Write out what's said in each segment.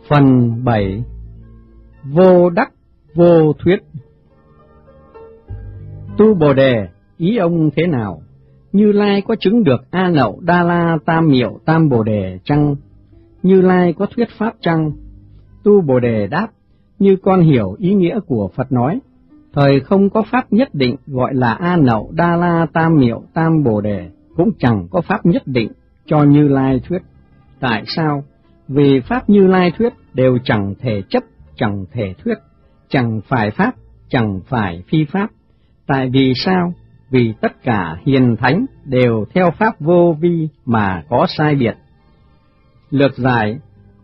Phần 7. Vô đắc vô thuyết. Tu Bồ Đề, ý ông thế nào? Như Lai có chứng được A Nậu Đa La Tam Miệu Tam Bồ Đề chăng? Như Lai có thuyết pháp chăng? Tu Bồ Đề đáp, như con hiểu ý nghĩa của Phật nói, thời không có pháp nhất định gọi là A Nậu Đa La Tam Miệu Tam Bồ Đề, cũng chẳng có pháp nhất định cho Như Lai thuyết. Tại sao? Vì pháp Như Lai thuyết đều chẳng thể chấp, chẳng thể thuyết, chẳng phải pháp, chẳng phải phi pháp. Tại vì sao? Vì tất cả hiền thánh đều theo pháp vô vi mà có sai biệt. Lược giải.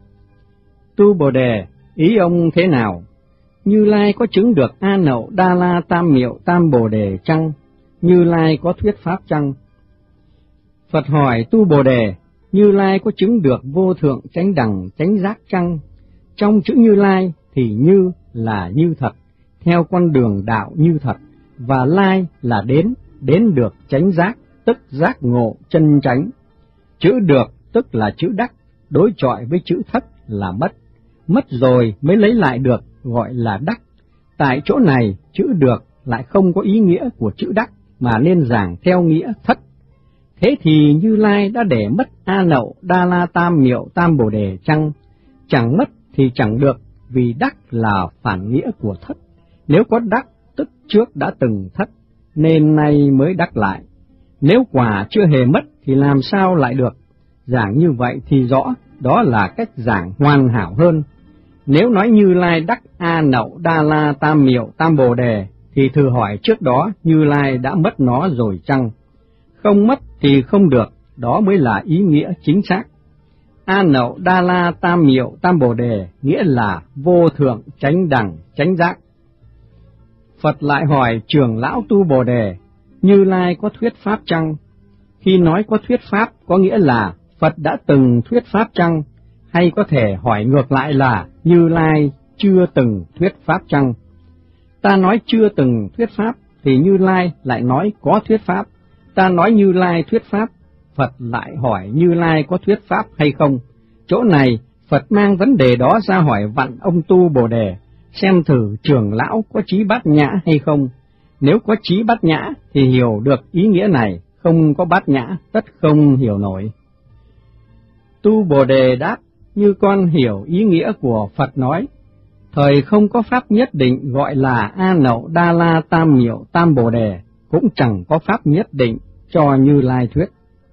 Tu Bồ Đề, ý ông thế nào? Như Lai có chứng được A Nậu Đa La Tam Miệu Tam Bồ Đề chăng? Như Lai có thuyết pháp chăng? Phật hỏi Tu Bồ Đề, Như Lai có chứng được vô thượng chánh đẳng chánh giác chăng? Trong chữ Như Lai thì như là như thật, theo con đường đạo như thật, và lai là đến được chánh giác, tức giác ngộ chân chánh. Chữ được tức là chữ đắc, đối chọi với chữ thất là mất. Mất rồi mới lấy lại được gọi là đắc. Tại chỗ này chữ được lại không có ý nghĩa của chữ đắc mà nên giảng theo nghĩa thất. Thế thì Như Lai đã để mất A Nậu Đa La Tam Miệu Tam Bồ Đề chăng? Chẳng mất thì chẳng được, vì đắc là phản nghĩa của thất. Nếu có đắc tức trước đã từng thất, nên nay mới đắc lại. Nếu quả chưa hề mất thì làm sao lại được? Giảng như vậy thì rõ, đó là cách giảng hoàn hảo hơn. Nếu nói Như Lai đắc A Nậu Đa La Tam Miệu Tam Bồ Đề, thì thử hỏi trước đó Như Lai đã mất nó rồi chăng? Không mất thì không được, đó mới là ý nghĩa chính xác. A Nậu Đa La Tam Miệu Tam Bồ Đề nghĩa là vô thượng chánh đẳng chánh giác. Phật lại hỏi trưởng lão Tu Bồ Đề, Như Lai có thuyết pháp chăng? Khi nói có thuyết pháp có nghĩa là Phật đã từng thuyết pháp chăng? Hay có thể hỏi ngược lại là Như Lai chưa từng thuyết pháp chăng? Ta nói chưa từng thuyết pháp thì Như Lai lại nói có thuyết pháp. Ta nói Như Lai thuyết pháp, Phật lại hỏi Như Lai có thuyết pháp hay không? Chỗ này Phật mang vấn đề đó ra hỏi vặn ông Tu Bồ Đề, xem thử trưởng lão có trí bát nhã hay không. Nếu có trí bát nhã thì hiểu được ý nghĩa này, không có bát nhã tất không hiểu nổi. Tu Bồ Đề đáp, như con hiểu ý nghĩa của Phật nói, thời không có pháp nhất định gọi là A Nậu Đa La Tam Miệu Tam Bồ Đề, cũng chẳng có pháp nhất định cho Như Lai thuyết.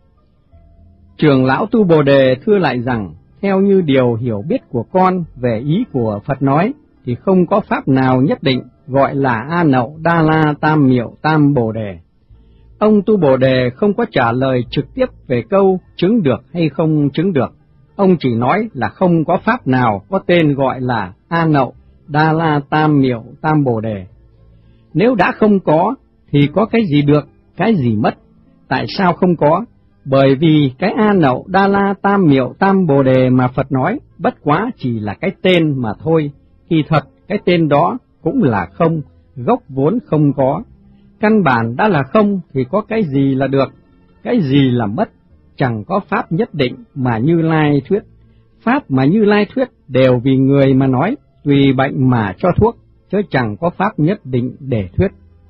Trưởng lão Tu Bồ Đề thưa lại rằng, theo như điều hiểu biết của con về ý của Phật nói, thì không có pháp nào nhất định gọi là A Nậu Đa La Tam Miệu Tam Bồ Đề. Ông Tu Bồ Đề không có trả lời trực tiếp về câu chứng được hay không chứng được. Ông chỉ nói là không có pháp nào có tên gọi là A Nậu Đa La Tam Miệu Tam Bồ Đề. Nếu đã không có, thì có cái gì được, cái gì mất? Tại sao không có? Bởi vì cái A Nậu Đa La Tam Miệu Tam Bồ Đề mà Phật nói bất quá chỉ là cái tên mà thôi. Kỳ thật cái tên đó cũng là không, gốc vốn không có. Căn bản đã là không thì có cái gì là được, cái gì là mất? Chẳng có pháp nhất định mà Như Lai thuyết. Pháp mà Như Lai thuyết đều vì người mà nói, tùy bệnh mà cho thuốc, chứ chẳng có pháp nhất định để thuyết.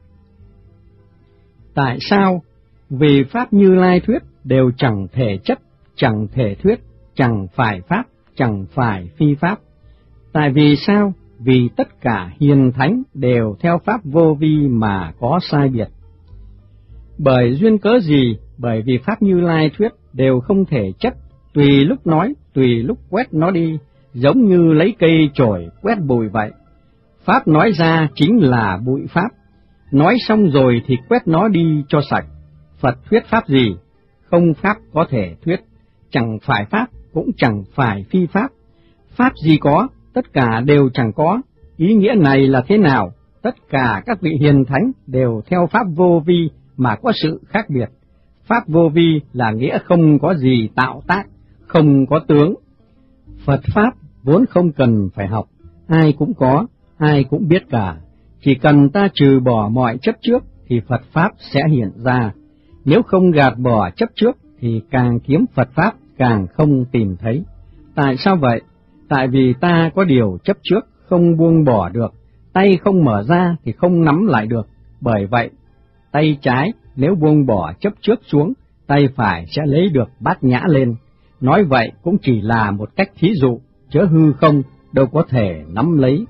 Tại sao? Vì pháp Như Lai thuyết đều chẳng thể chấp, chẳng thể thuyết, chẳng phải pháp, chẳng phải phi pháp. Tại vì sao? Vì tất cả hiền thánh đều theo pháp vô vi mà có sai biệt. Bởi duyên cớ gì? Bởi vì pháp Như Lai thuyết đều không thể chấp, tùy lúc nói, tùy lúc quét nó đi, giống như lấy cây chổi quét bụi vậy. Pháp nói ra chính là bụi pháp, nói xong rồi thì quét nó đi cho sạch. Phật thuyết pháp gì? Không pháp có thể thuyết, chẳng phải pháp, cũng chẳng phải phi pháp. Pháp gì có, tất cả đều chẳng có. Ý nghĩa này là thế nào? Tất cả các vị hiền thánh đều theo pháp vô vi mà có sự khác biệt. Pháp vô vi là nghĩa không có gì tạo tác, không có tướng. Phật pháp vốn không cần phải học, ai cũng có, ai cũng biết cả. Chỉ cần ta trừ bỏ mọi chấp trước thì Phật pháp sẽ hiện ra. Nếu không gạt bỏ chấp trước thì càng kiếm Phật pháp càng không tìm thấy. Tại sao vậy? Tại vì ta có điều chấp trước, không buông bỏ được, tay không mở ra thì không nắm lại được. Bởi vậy, tay trái nếu buông bỏ chấp trước xuống, tay phải sẽ lấy được bát nhã lên. Nói vậy cũng chỉ là một cách thí dụ, chớ hư không đâu có thể nắm lấy.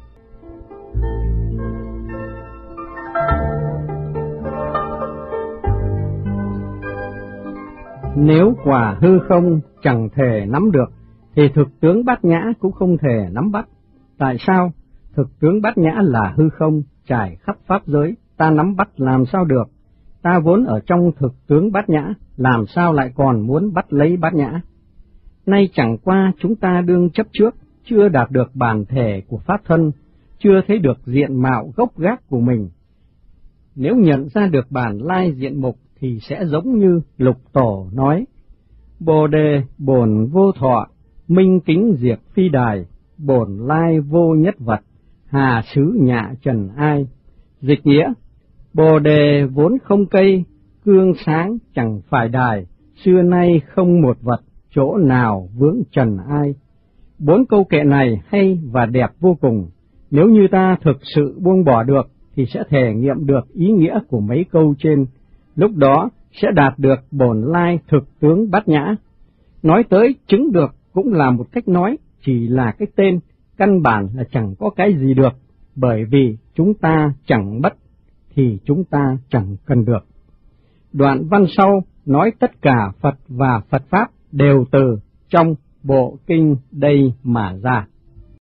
Nếu quả hư không chẳng thể nắm được, thì thực tướng bát nhã cũng không thể nắm bắt. Tại sao? Thực tướng bát nhã là hư không, trải khắp pháp giới, ta nắm bắt làm sao được? Ta vốn ở trong thực tướng bát nhã, làm sao lại còn muốn bắt lấy bát nhã? Nay chẳng qua chúng ta đương chấp trước, chưa đạt được bản thể của pháp thân, chưa thấy được diện mạo gốc gác của mình. Nếu nhận ra được bản lai diện mục thì sẽ giống như Lục Tổ nói: Bồ đề bổn vô thọ, minh kính diệt phi đài, bổn lai vô nhất vật, hà xứ nhạ trần ai. Dịch nghĩa: Bồ đề vốn không cây, cương sáng chẳng phải đài, xưa nay không một vật, chỗ nào vướng trần ai. 4 câu kệ này hay và đẹp vô cùng. Nếu như ta thực sự buông bỏ được thì sẽ thể nghiệm được ý nghĩa của mấy câu trên, lúc đó sẽ đạt được bổn lai thực tướng bát nhã. Nói tới chứng được cũng là một cách nói, chỉ là cái tên, căn bản là chẳng có cái gì được, bởi vì chúng ta chẳng bất thì chúng ta chẳng cần được. Đoạn văn sau nói tất cả Phật và Phật Pháp đều từ trong bộ kinh đây mà ra.